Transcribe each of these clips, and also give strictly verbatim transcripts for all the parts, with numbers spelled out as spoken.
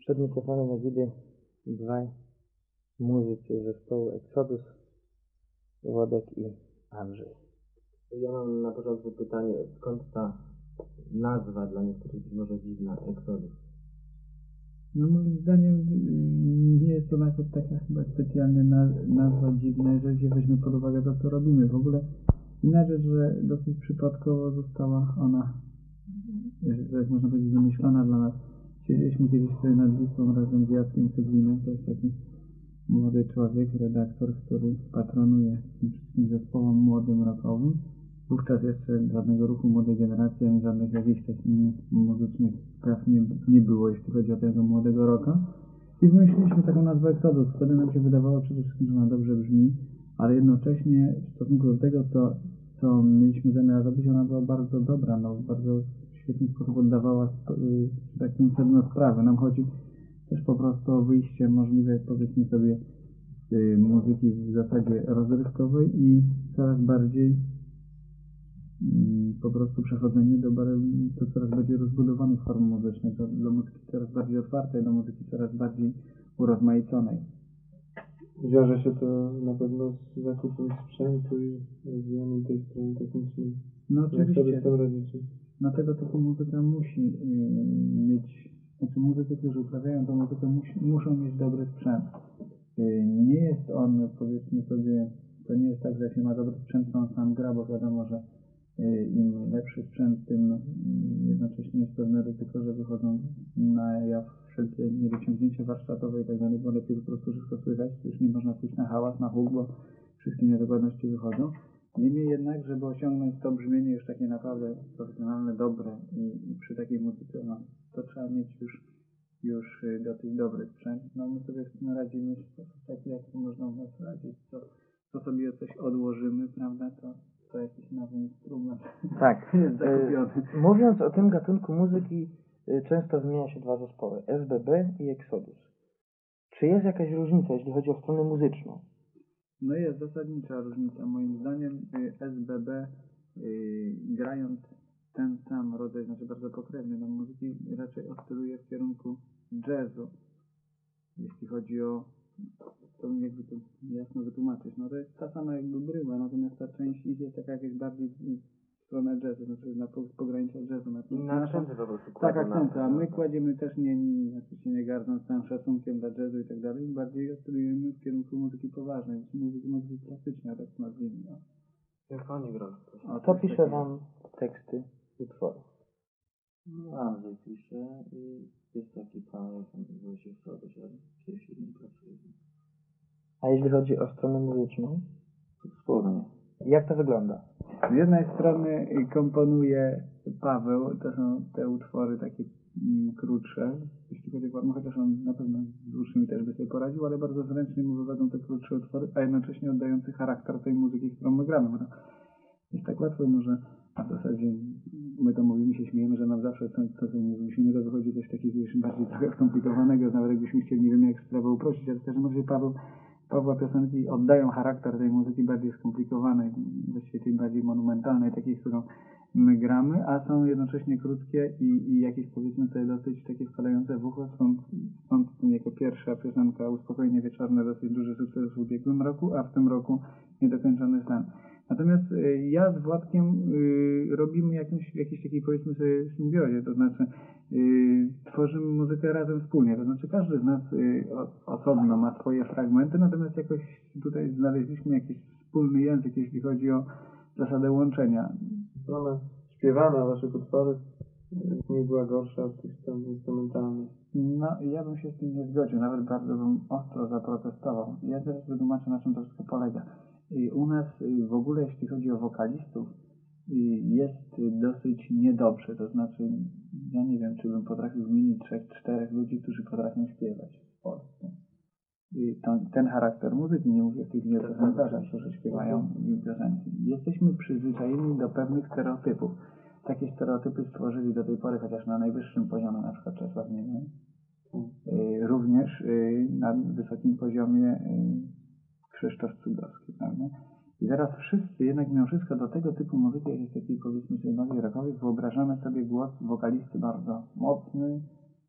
Przed mikrofonem jak widzę dwaj muzycy zespołu Exodus, Włodek i Andrzej. Ja mam na początku pytanie, skąd ta nazwa dla niektórych być może dziwna, Exodus? No moim zdaniem nie jest to nawet taka chyba specjalnie nazwa dziwna, jeżeli weźmie pod uwagę to, co robimy. W ogóle inna rzecz, że dosyć przypadkowo została ona, że można powiedzieć, wymyślona dla nas. Siedzieliśmy kiedyś sobie nad Wisłą razem z Jackiem Cydlinem, to jest taki młody człowiek, redaktor, który patronuje tym wszystkim zespołom młodym rockowym. Wówczas jeszcze żadnego ruchu młodej generacji, ani żadnych jakichś takich innych muzycznych spraw nie, nie było, jeśli chodzi o tego młodego rocka. I wymyśliliśmy taką nazwę Exodus. Wtedy nam się wydawało przede wszystkim, że ona dobrze brzmi, ale jednocześnie w stosunku do tego, co, co mieliśmy zamiar robić, ona była bardzo dobra, no, bardzo w świetny sposób oddawała tak powiem sedno sprawy. Nam chodzi też po prostu o wyjście możliwe, powiedzmy sobie, z muzyki w zasadzie rozrywkowej i coraz bardziej po prostu przechodzenie do, do coraz bardziej rozbudowanych form muzycznych, do, do muzyki coraz bardziej otwartej, do muzyki coraz bardziej urozmaiconej. Wiąże się to na pewno z zakupem sprzętu i rozwijaniem tej strony technicznej. No oczywiście. Jak sobie z tym radzicie? No tego typu muzyka musi yy, mieć, znaczy muzycy, którzy uprawiają tę muzykę musi, muszą mieć dobry sprzęt. Yy, nie jest on, powiedzmy sobie, to nie jest tak, że jak się ma dobry sprzęt, to on sam gra, bo wiadomo, że im lepszy sprzęt, tym jednocześnie jest pewne ryzyko, że wychodzą na jaw wszelkie niedociągnięcia warsztatowe i tak dalej, bo lepiej po prostu wszystko słychać, już nie można pójść na hałas, na huk, bo wszystkie niedokładności wychodzą. Niemniej jednak, żeby osiągnąć to brzmienie już takie naprawdę profesjonalne, dobre i, i przy takiej muzyce, no, to trzeba mieć już, już dosyć dobry sprzęt. No my sobie z tym radzimy w sposób taki, jak to można u nas radzić, co, co sobie coś odłożymy, prawda, to to jakiś nowy instrument. Tak. Jest zakupiony. E, mówiąc o tym gatunku muzyki, e, często wymienia się dwa zespoły, S B B i Exodus. Czy jest jakaś różnica, jeśli chodzi o stronę muzyczną? No jest zasadnicza różnica. Moim zdaniem S B B y, grając ten sam rodzaj, znaczy bardzo pokrewny do muzyki, raczej oscyluje w kierunku jazzu. Jeśli chodzi o to, jakby to jasno wytłumaczyć. No to jest ta sama jakby bryła, natomiast ta część ich jest taka jakaś bardziej w stronę jazzu, znaczy na pogranicza jazzu. Na Inne akcenty po prostu Tak, kładą akcenty, a my na- kładziemy też nie, nie, nie, nie gardząc całym szacunkiem dla jazzu i tak dalej, bardziej oscylujemy w kierunku muzyki poważnej, muzyki, muzyki klasycznej, tak to nazwijmy. No. Symfonii grozy. Kto pisze wam teksty utworów? No, Andrzej pisze i jest taki pan, jak on nazywa się Władysław, ale kiedyś nie pracuje. A jeśli chodzi o stronę muzyczną? To wspólnie. Jak to wygląda? Z jednej strony komponuje Paweł, to są te utwory takie mm, krótsze, jeśli chodzi o formę, chociaż on na pewno z dłuższymi też by sobie poradził, ale bardzo zręcznie mu wywodzą te krótsze utwory, a jednocześnie oddający charakter tej muzyki, którą my gramy. Bo to jest tak łatwo może, a w zasadzie my to mówimy, się śmiejemy, że nam zawsze to, co sobie nie wymyślimy, to wychodzi coś takiego już bardziej trochę skomplikowanego, nawet jakbyśmy chcieli, nie wiem jak sprawę uprościć, ale w każdym razie Paweł Pawła piosenki oddają charakter tej muzyki bardziej skomplikowanej, właściwie tej bardziej monumentalnej, takiej, którą my gramy, a są jednocześnie krótkie i, i jakieś, powiedzmy sobie, dosyć takie wpadające w ucho, stąd, stąd jako pierwsza piosenka Uspokojenie wieczorne dosyć duży sukces w ubiegłym roku, a w tym roku Niedokończony sen. Natomiast y, ja z Władkiem y, robimy jakąś, jakiejś takiej, powiedzmy sobie, symbiozie, to znaczy y, tworzymy muzykę razem wspólnie, to znaczy każdy z nas y, osobno ma swoje fragmenty, natomiast jakoś tutaj znaleźliśmy jakiś wspólny język, jeśli chodzi o zasadę łączenia. Strona śpiewana waszych utworów nie była gorsza od tych stron instrumentalnych. No ja bym się z tym nie zgodził, nawet bardzo bym ostro zaprotestował. Ja teraz wytłumaczę, na czym to wszystko polega. I u nas w ogóle, jeśli chodzi o wokalistów, jest dosyć niedobrze, to znaczy ja nie wiem, czy bym potrafił wymienić trzech, czterech ludzi, którzy potrafią śpiewać w Polsce. I to, ten charakter muzyki, nie mówię w tych piosenkarzach, którzy śpiewają piosenki. Jesteśmy przyzwyczajeni do pewnych stereotypów. Takie stereotypy stworzyli do tej pory, chociaż na najwyższym poziomie, na przykład Czesław Miedź, również na wysokim poziomie Krzysztof Cudowski, prawda? I teraz wszyscy, jednak mimo wszystko do tego typu muzyki, jak jest takiej, powiedzmy sobie, bardziej rockowej, wyobrażamy sobie głos wokalisty bardzo mocny,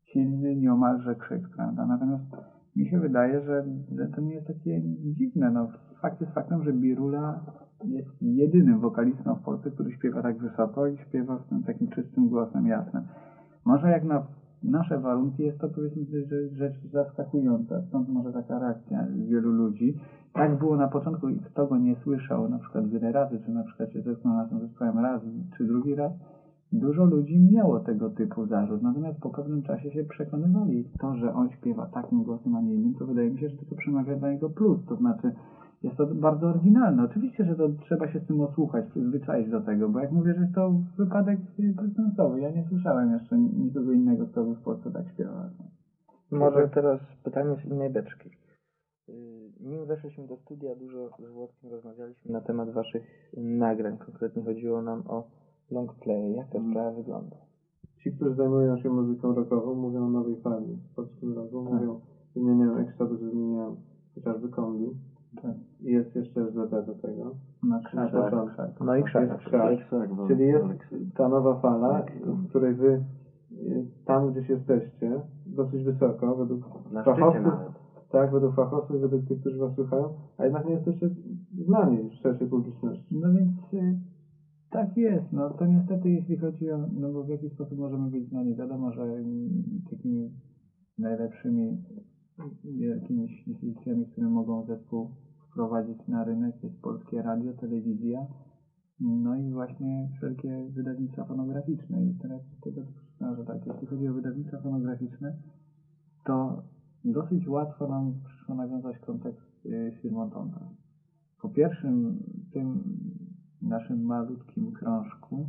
silny nieomalże krzyk, prawda? Natomiast mi się wydaje, że, że to nie jest takie dziwne. No, fakt jest faktem, że Birula jest jedynym wokalistą w Polsce, który śpiewa tak wysoko i śpiewa z tym takim czystym głosem jasnym. Może jak na nasze warunki jest to, powiedzmy, że rzecz zaskakująca, stąd może taka reakcja wielu ludzi. Tak było na początku i kto go nie słyszał, na przykład wiele razy, czy na przykład się zetknął na tym zespołem raz, czy drugi raz, dużo ludzi miało tego typu zarzut, natomiast po pewnym czasie się przekonywali. To, że on śpiewa takim głosem, a nie innym, to wydaje mi się, że to przemawia dla niego plus, to znaczy jest to bardzo oryginalne. Oczywiście, że to trzeba się z tym osłuchać, przyzwyczaić do tego, bo jak mówię, że jest to wypadek prezensowy. Ja nie słyszałem jeszcze nikogo innego, kto by w Polsce tak śpiewał. Może teraz pytanie z innej beczki. Nim weszliśmy do studia, dużo z Włodkiem rozmawialiśmy na temat waszych nagrań. Konkretnie chodziło nam o long play. Jak ta sprawa wygląda? Ci, którzy zajmują się muzyką rockową, mówią o nowej fali w polskim rocku, mówią, wymieniają Exodus, wymieniają chociażby Kombi. Tak. I jest jeszcze S B B do tego. Na Na początku. No i krzak. Jest krzak. Czyli jest ta nowa fala, w której wy tam gdzieś jesteście, dosyć wysoko, według fachowców, tak, według fachowców, według tych, którzy was słuchają, a jednak nie jesteście znani w szerszej publiczności. No więc y, tak jest, no to niestety jeśli chodzi o, no bo w jaki sposób możemy być znani, wiadomo, że y, takimi najlepszymi jakimiś instytucjami, które mogą zespół wprowadzić na rynek jest polskie radio, telewizja, no i właśnie wszelkie wydawnictwa fonograficzne. I teraz tego przyznam, że tak, jeśli chodzi o wydawnictwa fonograficzne, to dosyć łatwo nam przyszło nawiązać kontakt z firmą Tonka. Po pierwszym tym naszym malutkim krążku,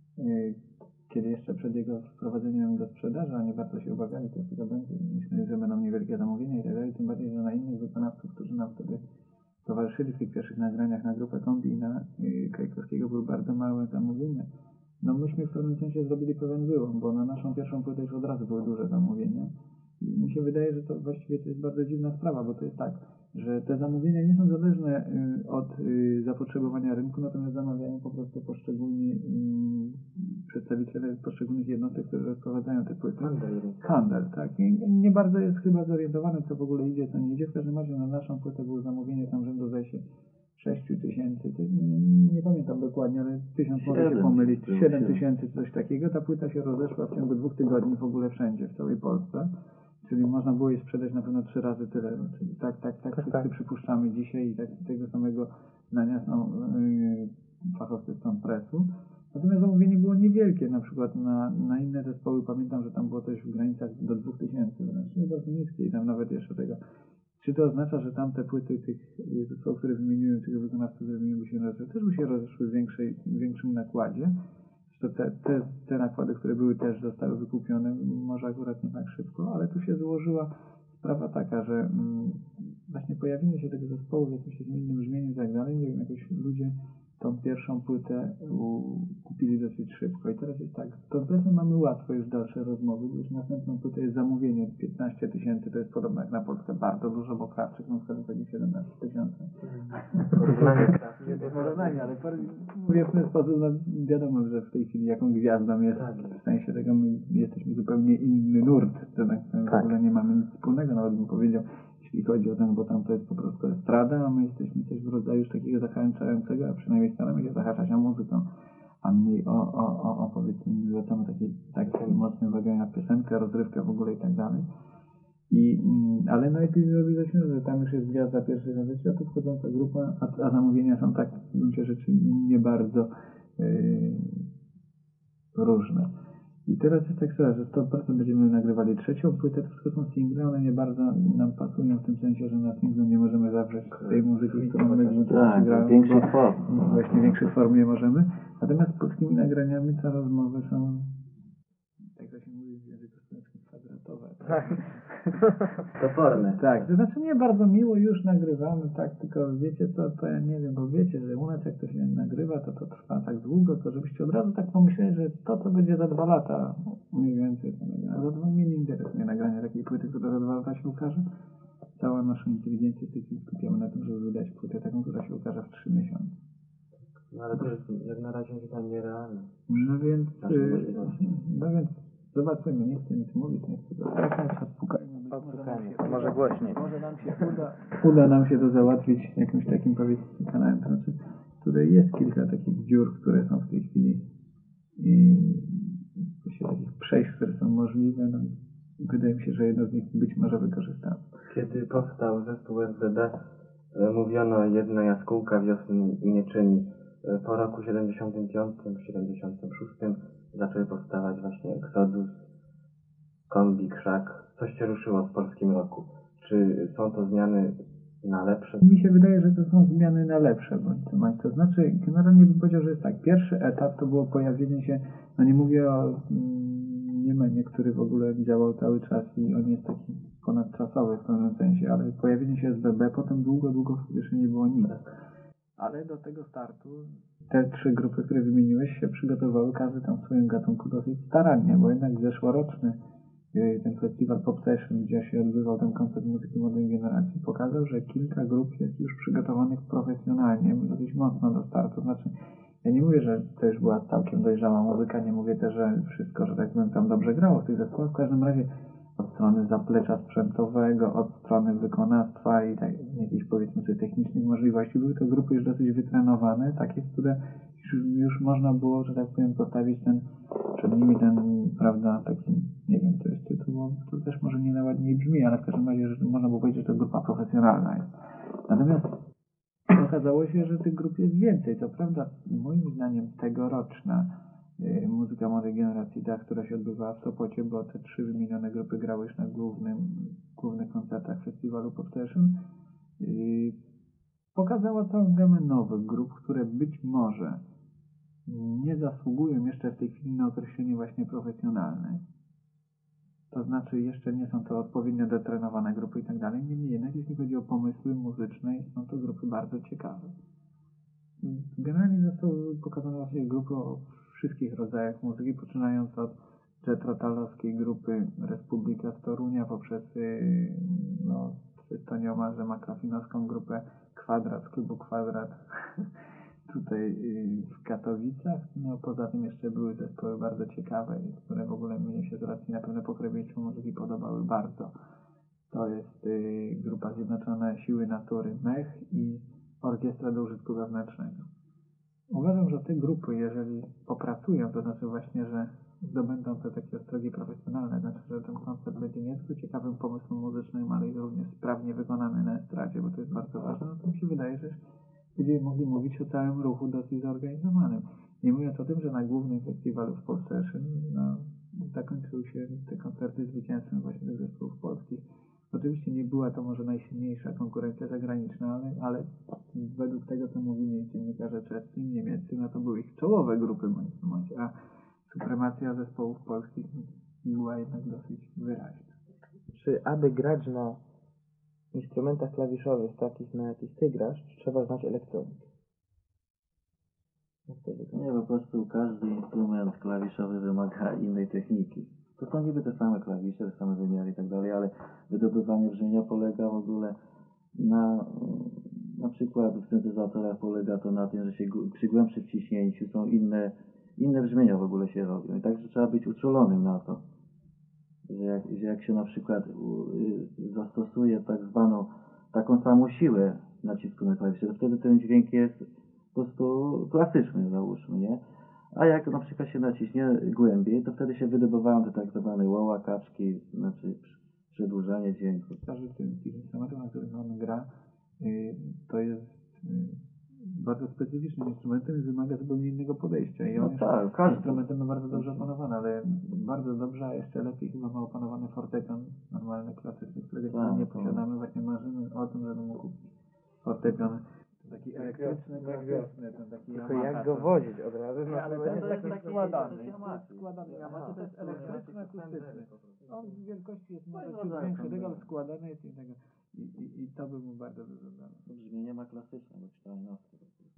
kiedy jeszcze przed jego wprowadzeniem do sprzedaży, oni bardzo się obawiali, co tego będzie, myśleli, że będą niewielkie zamówienia i tak dalej, tym bardziej, że na innych wykonawców, którzy nam wtedy towarzyszyli w tych pierwszych nagraniach na grupę Kombi i na y, Krajkowskiego były bardzo małe zamówienia. No myśmy w pewnym sensie zrobili pewien wyłom, bo na naszą pierwszą płytę już od razu były duże zamówienia. I mi się wydaje, że to właściwie to jest bardzo dziwna sprawa, bo to jest tak, że te zamówienia nie są zależne y, od y, zapotrzebowania rynku, natomiast zamawiają po prostu poszczególni y, przedstawiciele poszczególnych jednostek, które rozprowadzają te płyty. Handel. Handel, tak. I nie bardzo jest chyba zorientowany, co w ogóle idzie, co nie idzie. W każdym razie na naszą płytę było zamówienie tam rzędu zdaje się sześć tysięcy, nie, nie pamiętam dokładnie, ale tysiąc może się pomylić, siedem tysięcy, coś takiego. Ta płyta się rozeszła w ciągu dwóch tygodni w ogóle wszędzie, w całej Polsce. Czyli można było jej sprzedać na pewno trzy razy tyle. Czyli tak, tak, tak, tak, wszyscy tak. przypuszczamy dzisiaj i tak, tego samego zdania są yy, fachowcy stron presu. Natomiast zamówienie było niewielkie, na przykład na, na inne zespoły pamiętam, że tam było coś w granicach do dwóch tysięcy wręcz, czyli bardzo niskie i tam nawet jeszcze tego. Czy to oznacza, że tamte płyty tych zespołów, które wymieniłem, tych wykonawców, które wymieniły się rozeszły, też by się rozeszły w, większej, w większym nakładzie? Że te, te, te nakłady, które były, też zostały wykupione, może akurat nie tak szybko, ale tu się złożyła sprawa taka, że mm, właśnie pojawienie się tego zespołu w jakimś innym brzmieniu i tak dalej, nie wiem, jakoś ludzie tą pierwszą płytę u, kupili dosyć szybko. I teraz jest tak, z Tonpresem mamy łatwo już dalsze rozmowy, już następną płytę jest zamówienie piętnaście tysięcy, to jest podobno jak na Polskę bardzo dużo, bo Krawczyk na przykład pewnie siedemnaście tysięcy. Nie to porównanie, ale mówię w ten sposób, no wiadomo, że w tej chwili jaką gwiazdą jest, w sensie tego my jesteśmy zupełnie inny nurt, to tak, w ogóle nie mamy nic wspólnego, nawet bym powiedział, jeśli chodzi o ten, bo tam to jest po prostu estrada, a my jesteśmy coś w rodzaju już takiego zachęcającego, a przynajmniej staramy się zahaczać o muzykę, a mniej o, o, o, o powiedzmy, zwracamy taki, taki mocny uwagę na piosenkę, rozrywkę w ogóle i tak dalej. I, ale najpierw zrobiliśmy, że tam już jest gwiazda pierwszej gazety świata, wchodząca grupa, a, a zamówienia są tak w gruncie rzeczy nie bardzo yy, różne. I teraz jest tak, że sto procent będziemy nagrywali trzecią płytę, to wszystko są single, one nie bardzo nam pasują w tym sensie, że na singlu nie możemy zawrzeć tej muzyki, którą my tak, gramy, większych form. Właśnie większych form nie możemy. Natomiast z polskimi nagraniami te rozmowy są, jak to się mówi w języku słowackim, kwadratowe. Tak? Toporne. Tak, to znaczy nie bardzo miło już nagrywamy, tak, tylko wiecie co, to ja nie wiem, bo wiecie, że u nas jak to się nagrywa, to to trwa tak długo, to żebyście od razu tak pomyśleli, że to co będzie za dwa lata, mniej więcej to nagrane. Za dwa mnie nie interesuje nagranie takiej płyty, która za dwa lata się ukaże. Cała nasza inteligencja w tej chwili skupiamy na tym, żeby wydać płytę taką, która się ukaże w trzy miesiące. No ale to jest jak na razie chyba nierealne. No więc, yy, no więc zobaczymy, nie chcę nic mówić, nie chcę to. Ale cały czas pukajmy. Być może nam Odpukajmy, się to uda- może głośniej. Może nam się uda, uda nam się to załatwić jakimś takim, powiedzmy, kanałem. To znaczy, tutaj jest kilka takich dziur, które są w tej chwili i właśnie takich przejść, które są możliwe. No, wydaje mi się, że jedno z nich być może wykorzystamy. Kiedy powstał zespół S B D, e, mówiono jedna jaskółka wiosny nie czyni. E, Po roku siedemdziesiątym piątym, siedemdziesiątym szóstym zaczęły powstawać właśnie Exodus, Kombi, Krzak. Coś się ruszyło w polskim roku. Czy są to zmiany na lepsze? Mi się wydaje, że to są zmiany na lepsze, bądź co bądź. To znaczy, generalnie bym powiedział, że jest tak. Pierwszy etap to było pojawienie się, no nie mówię o mm, Niemenie, który w ogóle działał cały czas i on jest taki ponadczasowy w pewnym sensie, ale pojawienie się S B B, potem długo, długo w jeszcze nie było nic. Ale do tego startu te trzy grupy, które wymieniłeś, się przygotowały, każdy tam w swoim gatunku dosyć starannie, bo jednak zeszłoroczny y, ten festiwal Pop Session, gdzie się odbywał ten koncert muzyki młodej generacji, pokazał, że kilka grup jest już przygotowanych profesjonalnie, dosyć mocno do startu. Znaczy, ja nie mówię, że to już była całkiem dojrzała muzyka, nie mówię też, że wszystko, że tak powiem, tam dobrze grało w tych zespołach. W każdym razie od strony zaplecza sprzętowego, od strony wykonawstwa i tak, jakichś, powiedzmy sobie, technicznych możliwości. Były to grupy już dosyć wytrenowane, takie, które już, już można było, że tak powiem, postawić ten, przed nimi ten, prawda, taki, nie wiem, to jest tytuł, bo to też może nie najładniej brzmi, ale w każdym razie, że można było powiedzieć, że to grupa profesjonalna jest. Natomiast okazało się, że tych grup jest więcej. Co prawda, moim zdaniem tegoroczna y, muzyka młodej generacji, ta, która się odbywała w Sopocie, bo te trzy wymienione grupy grały już na głównym, głównych koncertach festiwalu Pop Session, y, pokazała całą gamę nowych grup, które być może nie zasługują jeszcze w tej chwili na określenie właśnie profesjonalne. To znaczy jeszcze nie są to odpowiednio dotrenowane grupy i tak dalej. Niemniej jednak, jeśli chodzi o pomysły muzyczne, są to grupy bardzo ciekawe. Generalnie zostały pokazane właśnie grupy o wszystkich rodzajach muzyki, poczynając od jetrotalowskiej grupy Republika z Torunia, poprzez yy, no, Tonioma Maklafinowską grupę Kwadrat z klubu Kwadrat tutaj yy, w Katowicach. No poza tym jeszcze były zespoły bardzo ciekawe, które w ogóle mnie się z racji na pewne pokrewieństwo muzyki podobały bardzo. To jest yy, grupa Zjednoczone Siły Natury Mech i Orkiestra do Użytku Wewnętrznego. Uważam, że te grupy, jeżeli popracują, to znaczy właśnie, że zdobędą te takie ostrogi profesjonalne, znaczy, że ten koncert będzie nie tylko ciekawym pomysłem muzycznym, ale i również sprawnie wykonany na estradzie, bo to jest bardzo ważne, no to mi się wydaje, że będziemy mogli mówić o całym ruchu dosyć zorganizowanym. Nie mówiąc o tym, że na głównym festiwalu w Pop Session no, zakończyły się te koncerty zwycięstwem właśnie tych zespołów polskich. Oczywiście nie była to może najsilniejsza konkurencja zagraniczna, ale, ale według tego, co mówili dziennikarze czescy i niemieccy, no to były ich czołowe grupy bądź bądź, a supremacja zespołów polskich była jednak dosyć wyraźna. Czy aby grać na instrumentach klawiszowych, takich na jakich ty grasz, trzeba znać elektronikę? Nie, po prostu każdy instrument klawiszowy wymaga innej techniki. To są niby te same klawisze, te same wymiary i tak dalej, ale wydobywanie brzmienia polega w ogóle na, na przykład w syntezatorach polega to na tym, że się przy głębszym wciśnięciu są inne, inne brzmienia w ogóle się robią. I także trzeba być uczulonym na to, że jak, że jak się na przykład y, zastosuje tak zwaną taką samą siłę nacisku na klawisze, to wtedy ten dźwięk jest po prostu klasyczny, załóżmy, nie? A jak na przykład się naciśnie głębiej, to wtedy się wydobywają te tak zwane łoła, kaczki, znaczy przedłużanie dźwięku. Każdy z tych instrumentów, na których on gra, yy, to jest yy, bardzo specyficznym instrumentem i wymaga zupełnie innego podejścia. I on No jest tak, każdy. instrumentem no bardzo dobrze opanowany, ale bardzo dobrze, a jeszcze lepiej chyba ma opanowany fortepian normalny, klasyczny, którego Tak, nie to- posiadamy. Właśnie marzymy o tym, żeby mógł kupić fortepian taki elektryczny, klasyczny, ten taki Tylko Yamaha. jak go to- wozić od razu? Nie, ale No, ten nie to jest tak taki składany. To jest składany Yamaha, to jest elektryczny, akustyczny. On w wielkości jest może ciut większy, tego, ale składany jest innego. I, i, I to by mu bardzo dużo dało. To brzmienie ma klasyczne, bo czteronastkę.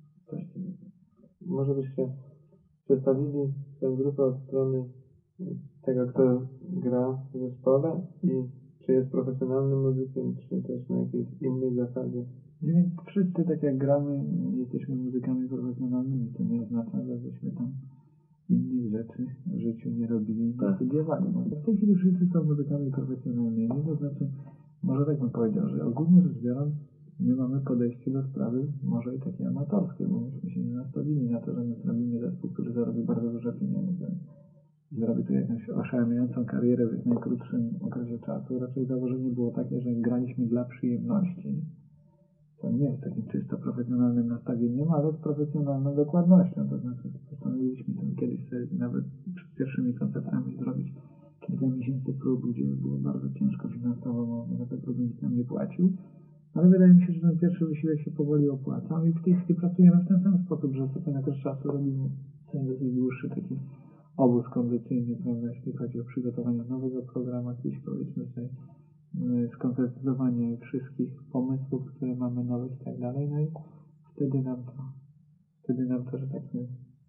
Może byście przedstawili tę grupę od strony tego, kto gra w zespole i czy jest profesjonalnym muzykiem, czy też na jakiejś innej zasadzie. Nie, więc wszyscy tak jak gramy, jesteśmy muzykami profesjonalnymi. To nie oznacza, że żeśmy tam innych rzeczy w życiu nie robili, nie Tak. studiowali. No, w tej chwili wszyscy są muzykami profesjonalnymi, to znaczy, może tak bym powiedział, że ogólnie rzecz biorąc, my mamy podejście do sprawy może i takie amatorskie, bo myśmy się nie nastawili na to, że my zrobimy zespół, który zarobi bardzo dużo pieniędzy. Zrobi tu jakąś oszałamiającą karierę w jak najkrótszym okresie czasu. Raczej założenie było takie, że graliśmy dla przyjemności. To nie jest takim czysto profesjonalnym nastawieniem, ale z profesjonalną dokładnością. To znaczy postanowiliśmy tam kiedyś sobie nawet przed pierwszymi koncertami zrobić kilka miesięcy prób, gdzie było bardzo ciężko finansowo, bo za te próby nikt nam nie płacił. Ale wydaje mi się, że ten pierwszy wysiłek się powoli opłacał i w tej chwili pracujemy w ten sam sposób, że co ten okres czasu robimy ten dosyć dłuższy taki obóz kondycyjny, prawda, jeśli chodzi o przygotowanie nowego programu, jakieś powiedzmy sobie skonkretyzowanie wszystkich pomysłów, które mamy nowych i tak dalej, no i wtedy nam to, wtedy nam to, że tak powiem,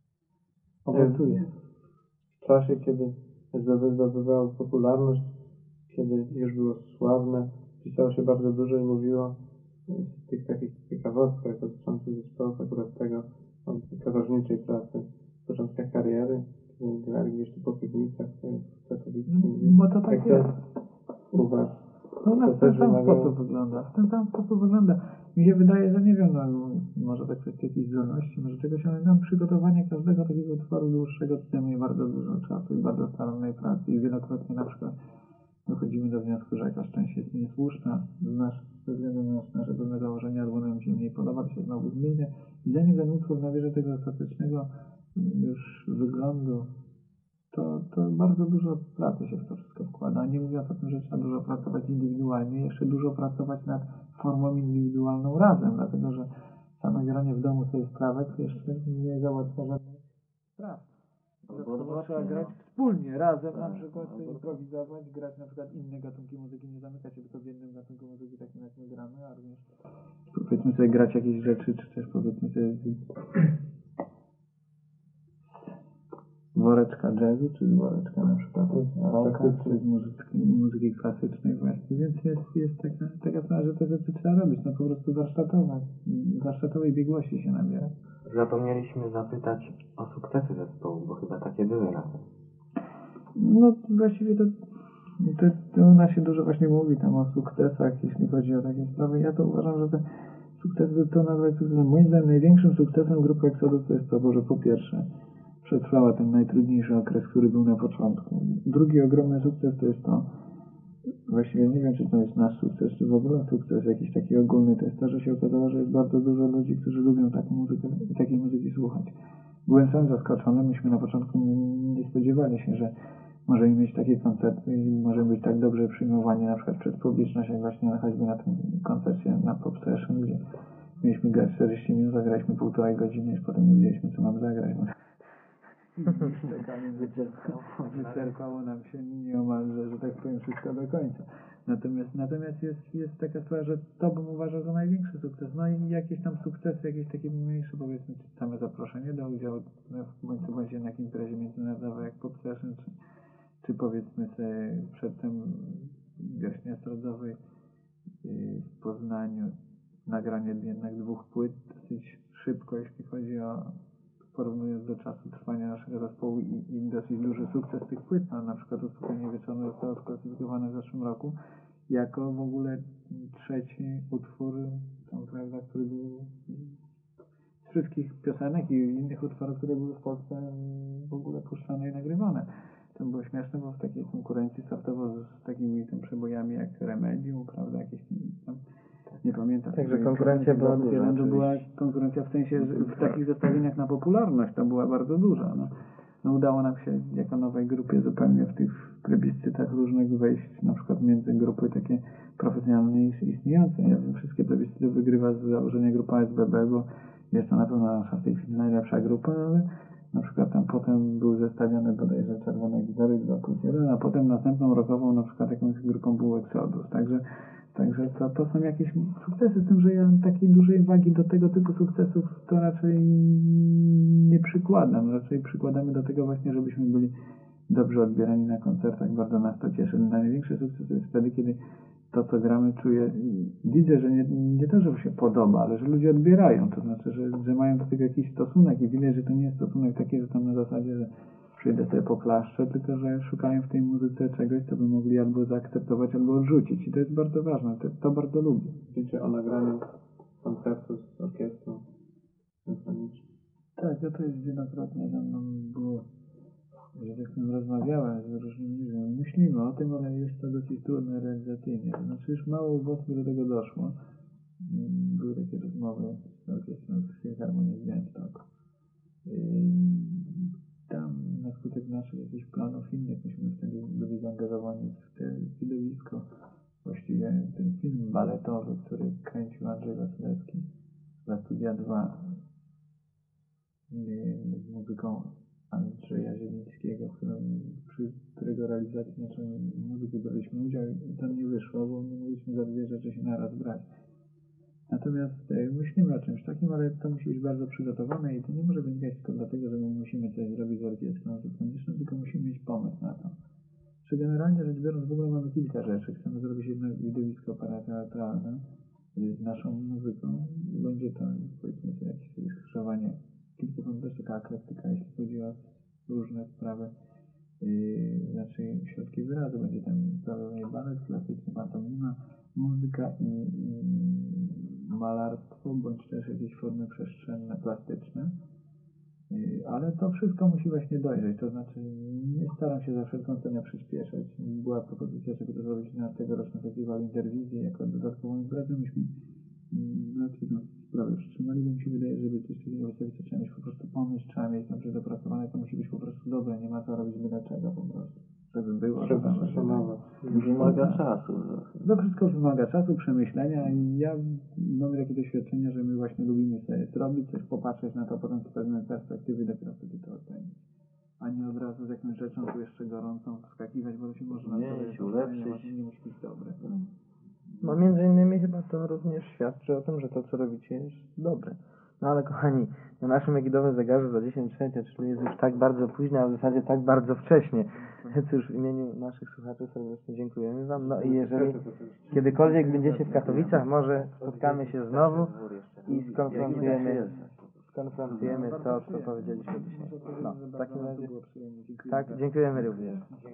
owocuje. W czasie, kiedy zdobywało popularność, kiedy już było sławne, pisało się bardzo dużo i mówiło w tych takich ciekawostkach dotyczących zespołów akurat tego, o katorżniczej pracy, w początkach kariery, grali gdzieś tu po piwnicach w Katowicach. Bo to tak jest. U was. No na To w też ten sam wymagało- sposób wygląda. W ten sam sposób wygląda. Mi się wydaje, że nie wiem, no, może to kwestia jakiejś zdolności, może czegoś, ale nam przygotowanie każdego takiego utworu dłuższego zajmuje bardzo dużo czasu i bardzo starannej pracy i wielokrotnie na przykład dochodzimy do wniosku, że jakaś część jest niesłuszna z nasz, ze względu na nasze pewne założenia, albo nam się mniej podoba, to się znowu zmienia i zanim ten utwór nabierze tego ostatecznego już wyglądu, to, to bardzo dużo pracy się w to wszystko wkłada. Nie mówiąc o tym, że trzeba dużo pracować indywidualnie, jeszcze dużo pracować nad formą indywidualną razem, dlatego że same granie w domu sobie sprawek jeszcze nie załatwia żadnych spraw. Dodatkowo trzeba grać wspólnie, razem na przykład improwizować, grać na przykład inne gatunki muzyki, nie zamykać się tylko w jednym gatunku muzyki, takim jak my gramy, a również powiedzmy sobie grać jakieś rzeczy, czy też powiedzmy sobie woreczka jazzu, czy z woreczka na przykład rocka, czy z muzyki, muzyki klasycznej właśnie, więc jest, jest taka, taka sprawa, że te rzeczy trzeba robić, no po prostu warsztatowe, warsztatowej biegłości się nabiera. Zapomnieliśmy zapytać o sukcesy zespołu, bo chyba takie były nawet. No właściwie to, to, to u nas się dużo właśnie mówi tam o sukcesach, jeśli chodzi o takie sprawy. Ja to uważam, że te sukcesy to nawet sukcesem. Moim zdaniem największym sukcesem grupy Exodus to jest to, że po pierwsze przetrwała ten najtrudniejszy okres, który był na początku. Drugi ogromny sukces to jest to, właściwie nie wiem, czy to jest nasz sukces, czy w ogóle sukces jakiś taki ogólny, to jest to, że się okazało, że jest bardzo dużo ludzi, którzy lubią taką muzykę i takiej muzyki słuchać. Byłem sam zaskoczony, myśmy na początku nie, nie spodziewali się, że możemy mieć takie koncerty i możemy być tak dobrze przyjmowani na przykład przez publiczność, jak właśnie choćby na tym koncercie na Pop Session, gdzie mieliśmy grać czterdzieści minut, zagraliśmy półtorej godziny, już potem nie wiedzieliśmy, co mam zagrać. Wyczerpało nam się nieomalże, że tak powiem, wszystko do końca. Natomiast, natomiast jest, jest taka sprawa, że to bym uważał za największy sukces. No i jakieś tam sukcesy, jakieś takie mniejsze, powiedzmy, czy same zaproszenie do udziału w bądź bądź jednak imprezie międzynarodowej jak Pop Session, czy, czy powiedzmy sobie przedtem wiośnie estradowej w Poznaniu nagranie jednak dwóch płyt dosyć szybko, jeśli chodzi o porównując do czasu trwania naszego zespołu i, i dosyć duży sukces tych płyt. No, na przykład Uspokojenie Wieczorne zostało sklasyfikowane w zeszłym roku jako w ogóle trzeci utwór, tam, prawda, który był z wszystkich piosenek i innych utworów, które były w Polsce w ogóle puszczane i nagrywane. To było śmieszne, bo w takiej konkurencji startowo z takimi tam przebojami jak Remedium, prawda, jakieś tam, nie pamiętam. Także konkurencja była duża. To była konkurencja w sensie, że w takich zestawieniach na popularność to była bardzo duża. No. No udało nam się jako nowej grupie zupełnie w tych plebiscytach różnych wejść, na przykład między grupy takie profesjonalne i istniejące. Ja wiem, wszystkie plebiscyty wygrywa z założenia grupa S B B, bo jest to na pewno nasza w tej chwili najlepsza grupa, ale na przykład tam potem był zestawiony bodajże Czerwone Gizory dwa plus jeden, a potem następną rokową na przykład jakąś grupą był Exodus. Także Także to, to są jakieś sukcesy, z tym, że ja takiej dużej wagi do tego typu sukcesów to raczej nie przykładam. Raczej przykładamy do tego właśnie, żebyśmy byli dobrze odbierani na koncertach, bardzo nas to cieszy. Największy sukces jest wtedy, kiedy to, co gramy, czuję, widzę, że nie, nie to, że się podoba, ale że ludzie odbierają, to znaczy, że, że mają do tego jakiś stosunek i widać, że to nie jest stosunek taki, że tam na zasadzie, że przyjdę sobie poklaszczę, tylko że szukają w tej muzyce czegoś, co by mogli albo zaakceptować, albo odrzucić i to jest bardzo ważne, to, to bardzo lubię. Wiecie o nagraniu koncertu z orkiestrą symfoniczną? Tak, ja to jest wielokrotnie ze mną było, że tak powiem, rozmawiałem z różnymi ludźmi. Myślimy o tym, ale jest to dosyć trudne realizacyjnie. To znaczy już mało mocno do tego doszło. Były takie rozmowy z orkiestrą z Filharmonii w Białymstoku. Tam na skutek naszych jakichś planów innych myśmy wtedy byli zaangażowani w te widowisko. Właściwie ten film baletowy, który kręcił Andrzej Wasilewski dla Studia dwa z muzyką Andrzeja Zielińskiego, przy którego realizacji naszej muzyki braliśmy udział i to nie wyszło, bo nie mogliśmy za dwie rzeczy się naraz brać. Natomiast e, myślimy o czymś takim, ale to musi być bardzo przygotowane i to nie może wynikać tylko dlatego, że my musimy coś zrobić z orkiestrą symfoniczną, tylko musimy mieć pomysł na to. Czy generalnie rzecz biorąc w ogóle mamy kilka rzeczy. Chcemy zrobić jedno widowisko parateatralne z naszą muzyką. Będzie to powiedzmy to jakieś skrzyżowanie kilku, to jest taka eklektyka, jeśli chodzi o różne sprawy, yy, znaczy środki wyrazu. Będzie tam prawdopodobnie balet klasyczny, pantomima, muzyka i, i malarstwo, bądź też jakieś formy przestrzenne, plastyczne. Yy, ale to wszystko musi właśnie dojrzeć, to znaczy nie staram się za wszelką cenę przyspieszać. Była propozycja, żeby to zrobić na tegoroczny festiwal Interwizji jako dodatkową imprezę. Myśmy znaczy no, sprawę wstrzymali, bo mi się wydaje, żeby coś takiego wystawić, to trzeba mieć po prostu pomysł, trzeba mieć dobrze dopracowane, to musi być po prostu dobre, nie ma co robić byle czego po prostu. Żeby było, Trzeba żeby się szanować. Wymaga czasu. To wszystko wymaga czasu, przemyślenia i ja mam takie doświadczenia, że my właśnie lubimy sobie zrobić, coś popatrzeć na to, potem z pewnej perspektywy dopiero wtedy to ocenić. A nie od razu z jakąś rzeczą tu jeszcze gorącą wskakiwać, bo to się może Zmienić, ulepszyć. nie musi być dobre. No między innymi chyba to również świadczy o tym, że to co robicie jest dobre. No ale kochani, na naszym egidowym zegarze za dziesięć trzecia, czyli jest już tak bardzo późno, a w zasadzie tak bardzo wcześnie. Cóż, w imieniu naszych słuchaczy serdecznie dziękujemy Wam. No i jeżeli kiedykolwiek będziecie w Katowicach, może spotkamy się znowu i skonfrontujemy, skonfrontujemy to, co powiedzieliśmy dzisiaj. No, w takim razie, tak, dziękujemy również.